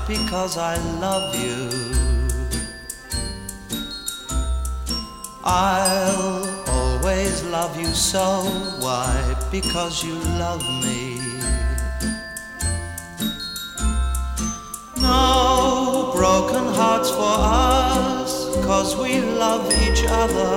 Because I love you. I'll always love you so. Why? Because you love me. No broken hearts for us, 'cause we love each other.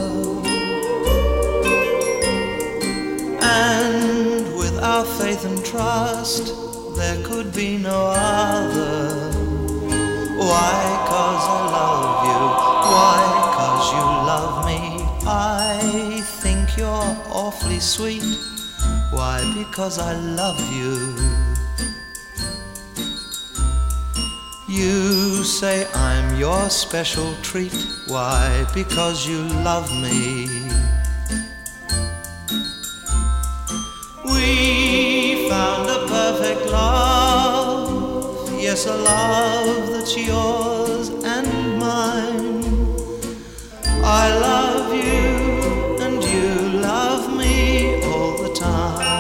And with our faith and trust, there could be no other. Why? 'Cause I love you. Why? 'Cause you love me. I think you're awfully sweet. Why? Because I love you. You say I'm your special treat. Why? Because you love me. We found a perfect love. Yes, a love that's yours and mine. I love you and you love me all the time.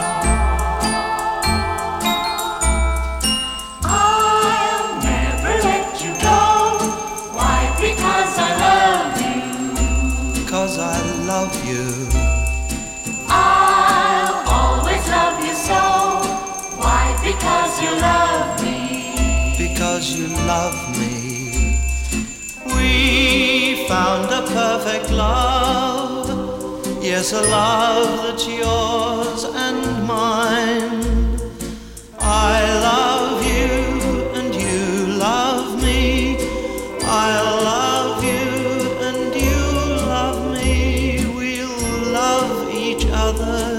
Because I love you. I'll always love you so. Why? Because you love me. Because you love me. We found a perfect love. Yes, a love that's yours and mine. I love you and you love me. I love you and you love me. We'll love each other